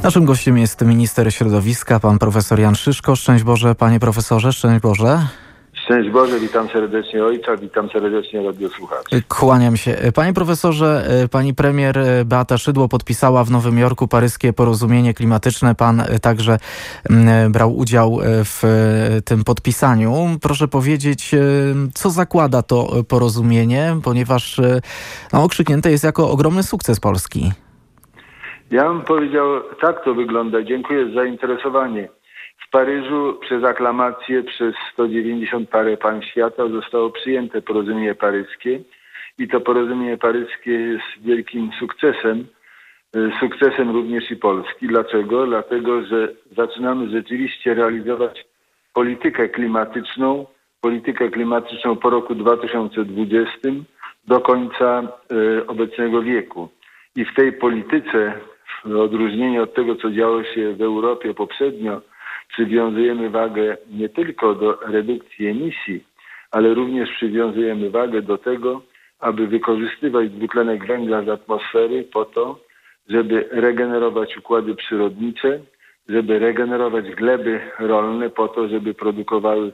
Naszym gościem jest minister środowiska, pan profesor Jan Szyszko. Szczęść Boże, panie profesorze, szczęść Boże. Szczęść Boże, witam serdecznie ojca, witam serdecznie radiosłuchaczy. Kłaniam się. Panie profesorze, pani premier Beata Szydło podpisała w Nowym Jorku paryskie porozumienie klimatyczne. Pan także brał udział w tym podpisaniu. Proszę powiedzieć, co zakłada to porozumienie, ponieważ okrzyknięte jest jako ogromny sukces Polski. Ja bym powiedział, tak to wygląda. Dziękuję za zainteresowanie. W Paryżu przez aklamację przez 190 parę państw świata zostało przyjęte porozumienie paryskie i to porozumienie paryskie jest wielkim sukcesem. Sukcesem również i Polski. Dlaczego? Dlatego, że zaczynamy rzeczywiście realizować politykę klimatyczną po roku 2020 do końca obecnego wieku. I w tej polityce, w odróżnieniu od tego, co działo się w Europie poprzednio, przywiązujemy wagę nie tylko do redukcji emisji, ale również przywiązujemy wagę do tego, aby wykorzystywać dwutlenek węgla z atmosfery po to, żeby regenerować układy przyrodnicze, żeby regenerować gleby rolne po to, żeby produkowały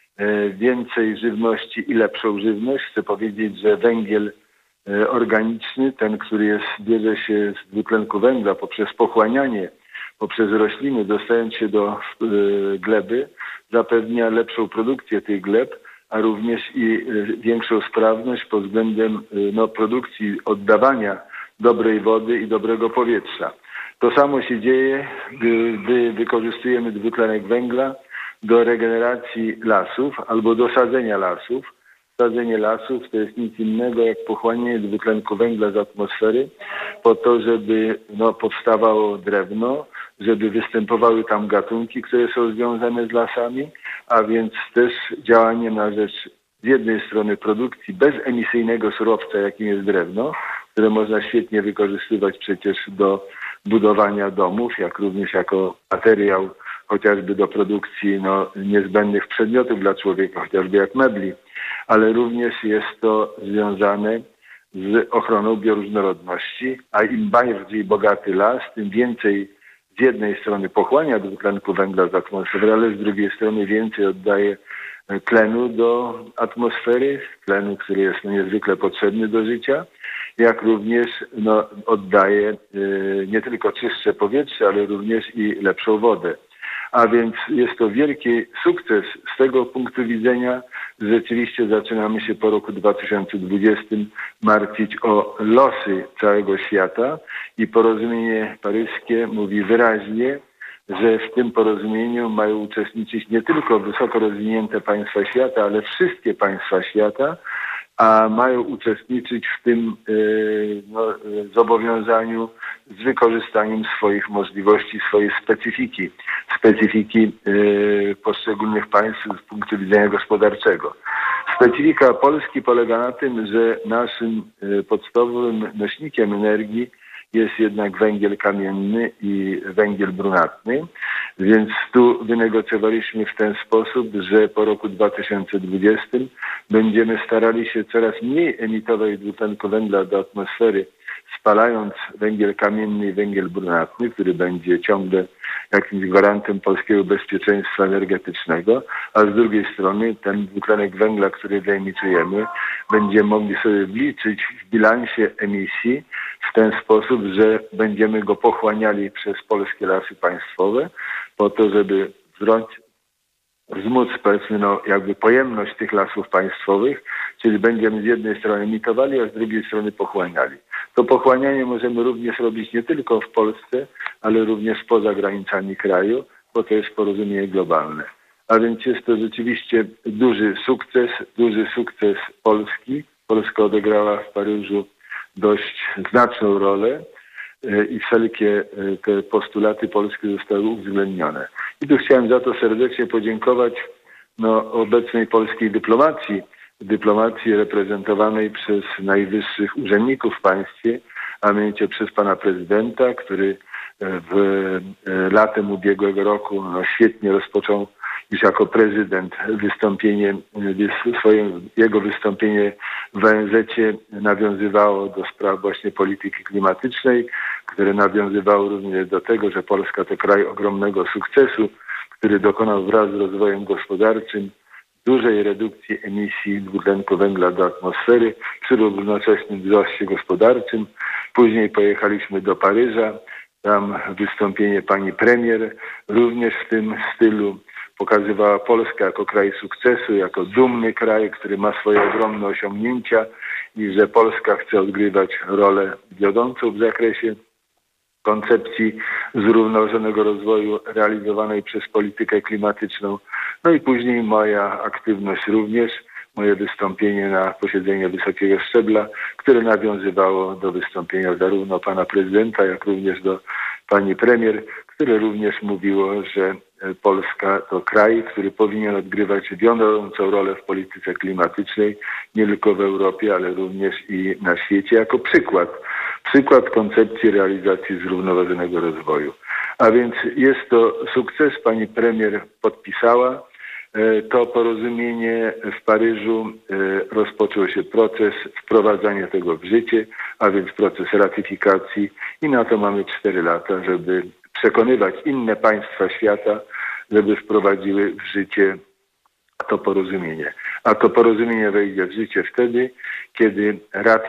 więcej żywności i lepszą żywność. Chcę powiedzieć, że węgiel organiczny, ten, który bierze się z dwutlenku węgla poprzez pochłanianie, poprzez rośliny, dostając się do gleby, zapewnia lepszą produkcję tych gleb, a również i większą sprawność pod względem produkcji, oddawania dobrej wody i dobrego powietrza. To samo się dzieje, gdy wykorzystujemy dwutlenek węgla do regeneracji lasów albo do sadzenia lasów. Sadzenie lasów to jest nic innego jak pochłanianie dwutlenku węgla z atmosfery po to, żeby powstawało drewno, żeby występowały tam gatunki, które są związane z lasami, a więc też działanie na rzecz z jednej strony produkcji bezemisyjnego surowca, jakim jest drewno, które można świetnie wykorzystywać przecież do budowania domów, jak również jako materiał chociażby do produkcji niezbędnych przedmiotów dla człowieka, chociażby jak mebli, ale również jest to związane z ochroną bioróżnorodności, a im bardziej bogaty las, tym więcej z jednej strony pochłania dwutlenku węgla z atmosfery, ale z drugiej strony więcej oddaje tlenu do atmosfery, tlenu, który jest niezwykle potrzebny do życia, jak również oddaje nie tylko czystsze powietrze, ale również i lepszą wodę. A więc jest to wielki sukces z tego punktu widzenia, że rzeczywiście zaczynamy się po roku 2020 martwić o losy całego świata i porozumienie paryskie mówi wyraźnie, że w tym porozumieniu mają uczestniczyć nie tylko wysoko rozwinięte państwa świata, ale wszystkie państwa świata, a mają uczestniczyć w tym zobowiązaniu z wykorzystaniem swoich możliwości, swojej specyfiki poszczególnych państw z punktu widzenia gospodarczego. Specyfika Polski polega na tym, że naszym podstawowym nośnikiem energii jest jednak węgiel kamienny i węgiel brunatny, więc tu wynegocjowaliśmy w ten sposób, że po roku 2020 będziemy starali się coraz mniej emitować dwutlenku węgla do atmosfery, spalając węgiel kamienny i węgiel brunatny, który będzie ciągle jakimś gwarantem polskiego bezpieczeństwa energetycznego, a z drugiej strony ten dwutlenek węgla, który wyemitujemy, będziemy mogli sobie wliczyć w bilansie emisji w ten sposób, że będziemy go pochłaniali przez polskie lasy państwowe po to, żeby wzmóc, powiedzmy, jakby pojemność tych lasów państwowych, czyli będziemy z jednej strony emitowali, a z drugiej strony pochłaniali. To pochłanianie możemy również robić nie tylko w Polsce, ale również poza granicami kraju, bo to jest porozumienie globalne. A więc jest to rzeczywiście duży sukces Polski. Polska odegrała w Paryżu dość znaczną rolę i wszelkie te postulaty polskie zostały uwzględnione. I tu chciałem za to serdecznie podziękować obecnej polskiej dyplomacji reprezentowanej przez najwyższych urzędników w państwie, a mianowicie przez pana prezydenta, który latem ubiegłego roku świetnie rozpoczął już jako prezydent jego wystąpienie w ONZ-cie nawiązywało do spraw właśnie polityki klimatycznej, które nawiązywało również do tego, że Polska to kraj ogromnego sukcesu, który dokonał wraz z rozwojem gospodarczym dużej redukcji emisji dwutlenku węgla do atmosfery przy równoczesnym wzroście gospodarczym. Później pojechaliśmy do Paryża. Tam wystąpienie pani premier również w tym stylu pokazywała Polskę jako kraj sukcesu, jako dumny kraj, który ma swoje ogromne osiągnięcia i że Polska chce odgrywać rolę wiodącą w zakresie koncepcji zrównoważonego rozwoju realizowanej przez politykę klimatyczną. No i później moja aktywność również, moje wystąpienie na posiedzenie wysokiego szczebla, które nawiązywało do wystąpienia zarówno pana prezydenta, jak również do pani premier, które również mówiło, że Polska to kraj, który powinien odgrywać wiodącą rolę w polityce klimatycznej, nie tylko w Europie, ale również i na świecie, jako przykład koncepcji realizacji zrównoważonego rozwoju. A więc jest to sukces, pani premier podpisała to porozumienie w Paryżu, rozpoczął się proces wprowadzania tego w życie, a więc proces ratyfikacji i na to mamy 4 lata, żeby przekonywać inne państwa świata, żeby wprowadziły w życie to porozumienie. A to porozumienie wejdzie w życie wtedy, kiedy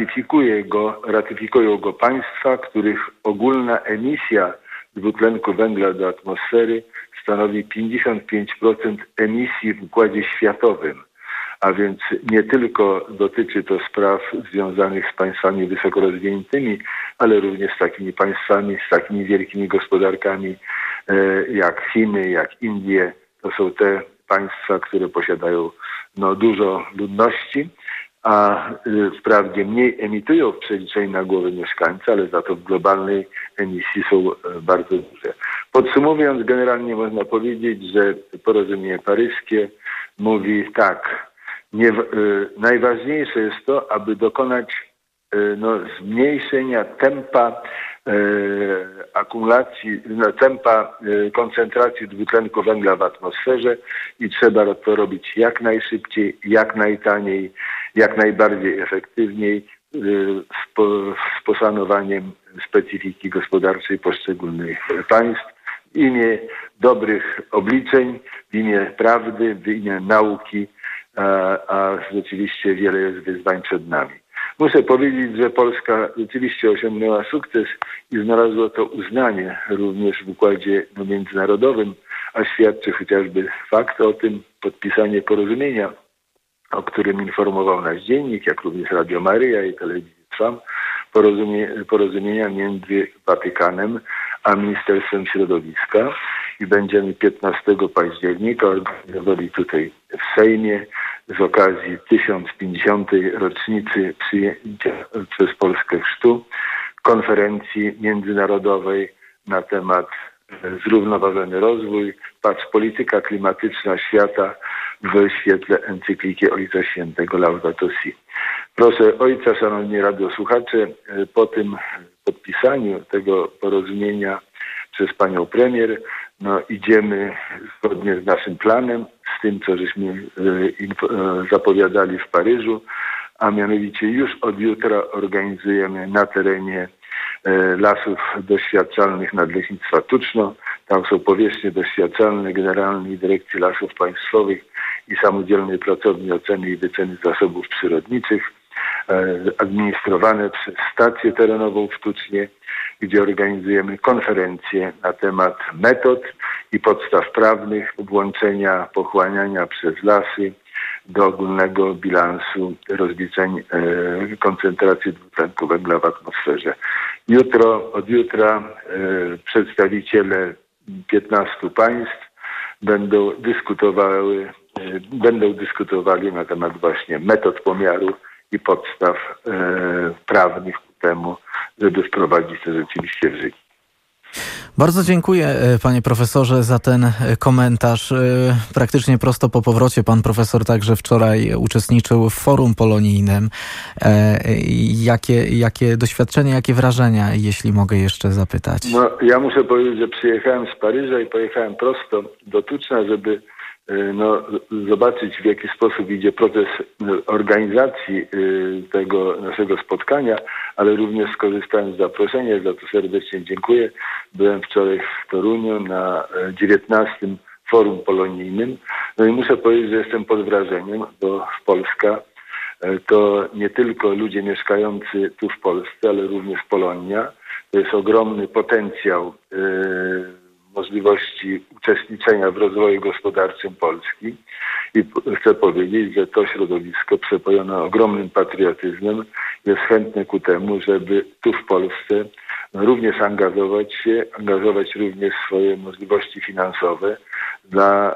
ratyfikują go państwa, których ogólna emisja dwutlenku węgla do atmosfery stanowi 55% emisji w układzie światowym. A więc nie tylko dotyczy to spraw związanych z państwami wysoko rozwiniętymi, ale również z takimi państwami, z takimi wielkimi gospodarkami jak Chiny, jak Indie. To są te państwa, które posiadają dużo ludności, a wprawdzie mniej emitują w przeliczeniu na głowę mieszkańca, ale za to w globalnej emisji są bardzo duże. Podsumowując, generalnie można powiedzieć, że porozumienie paryskie mówi tak, najważniejsze jest to, aby dokonać zmniejszenia tempa akumulacji, tempa koncentracji dwutlenku węgla w atmosferze i trzeba to robić jak najszybciej, jak najtaniej, jak najbardziej efektywniej z poszanowaniem specyfiki gospodarczej poszczególnych państw w imię dobrych obliczeń, w imię prawdy, w imię nauki, a rzeczywiście wiele jest wyzwań przed nami. Muszę powiedzieć, że Polska rzeczywiście osiągnęła sukces i znalazło to uznanie również w układzie międzynarodowym, a świadczy chociażby fakt o tym, podpisanie porozumienia, o którym informował nasz dziennik, jak również Radio Maryja i Telewizja Trwam, porozumienia między Watykanem a Ministerstwem Środowiska i będziemy 15 października organizowali tutaj w Sejmie z okazji 1050. rocznicy przyjęcia przez Polskę chrztu konferencji międzynarodowej na temat zrównoważony rozwój, patrz polityka klimatyczna świata w świetle encykliki Ojca Świętego Laudato Si. Proszę Ojca, szanowni radiosłuchacze, po tym podpisaniu tego porozumienia przez panią premier, idziemy zgodnie z naszym planem, z tym, co żeśmy zapowiadali w Paryżu, a mianowicie już od jutra organizujemy na terenie lasów doświadczalnych Nadleśnictwa Tuczno. Tam są powierzchnie doświadczalne Generalnej Dyrekcji Lasów Państwowych i Samodzielnej Pracowni Oceny i Wyceny Zasobów Przyrodniczych, administrowane przez stację terenową w Tucznie, gdzie organizujemy konferencje na temat metod i podstaw prawnych włączenia pochłaniania przez lasy do ogólnego bilansu rozliczeń koncentracji dwutlenku węgla w atmosferze. Od jutra przedstawiciele 15 państw będą dyskutowali na temat właśnie metod pomiaru i podstaw prawnych ku temu, żeby wprowadzić to rzeczywiście w życie. Bardzo dziękuję, panie profesorze, za ten komentarz. Praktycznie prosto po powrocie pan profesor także wczoraj uczestniczył w forum polonijnym. Jakie doświadczenia, jakie wrażenia, jeśli mogę jeszcze zapytać? Ja muszę powiedzieć, że przyjechałem z Paryża i pojechałem prosto do Tuczna, żeby zobaczyć, w jaki sposób idzie proces organizacji tego naszego spotkania, ale również skorzystałem z zaproszenia, za to serdecznie dziękuję. Byłem wczoraj w Toruniu na 19. Forum Polonijnym. No i muszę powiedzieć, że jestem pod wrażeniem, bo Polska to nie tylko ludzie mieszkający tu w Polsce, ale również Polonia. To jest ogromny potencjał możliwości uczestniczenia w rozwoju gospodarczym Polski i chcę powiedzieć, że to środowisko przepojone ogromnym patriotyzmem jest chętne ku temu, żeby tu w Polsce również angażować również swoje możliwości finansowe dla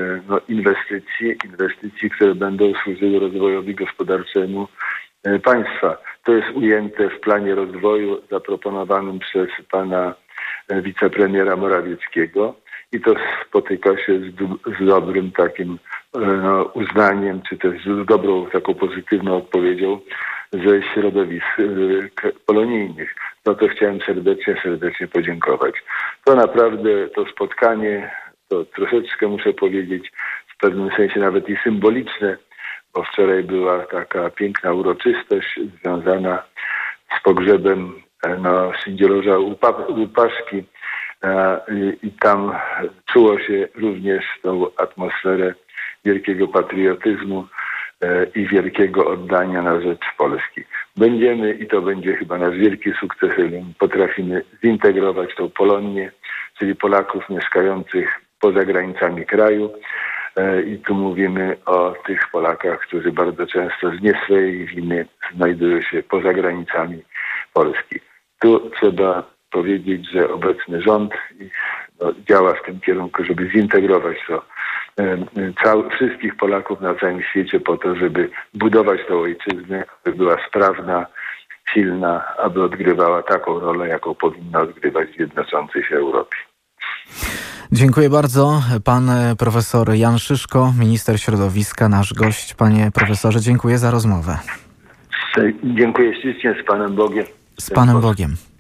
inwestycji, które będą służyły rozwojowi gospodarczemu państwa. To jest ujęte w planie rozwoju zaproponowanym przez pana wicepremiera Morawieckiego i to spotyka się z dobrym takim uznaniem, czy też z dobrą taką pozytywną odpowiedzią ze środowisk polonijnych. Za to chciałem serdecznie podziękować. To naprawdę to spotkanie, to troszeczkę muszę powiedzieć, w pewnym sensie nawet i symboliczne, bo wczoraj była taka piękna uroczystość związana z pogrzebem Szydzielorza Łupaszki i tam czuło się również tą atmosferę wielkiego patriotyzmu i wielkiego oddania na rzecz Polski. Będziemy, i to będzie chyba nasz wielki sukces, potrafimy zintegrować tą Polonię, czyli Polaków mieszkających poza granicami kraju. I tu mówimy o tych Polakach, którzy bardzo często z nie swojej winy znajdują się poza granicami Polski. Tu trzeba powiedzieć, że obecny rząd działa w tym kierunku, żeby zintegrować wszystkich Polaków na całym świecie po to, żeby budować tę ojczyznę, aby była sprawna, silna, aby odgrywała taką rolę, jaką powinna odgrywać w jednoczącej się Europie. Dziękuję bardzo. Pan profesor Jan Szyszko, minister środowiska, nasz gość. Panie profesorze, dziękuję za rozmowę. Dziękuję ślicznie, z Panem Bogiem. Z Panem Bogiem.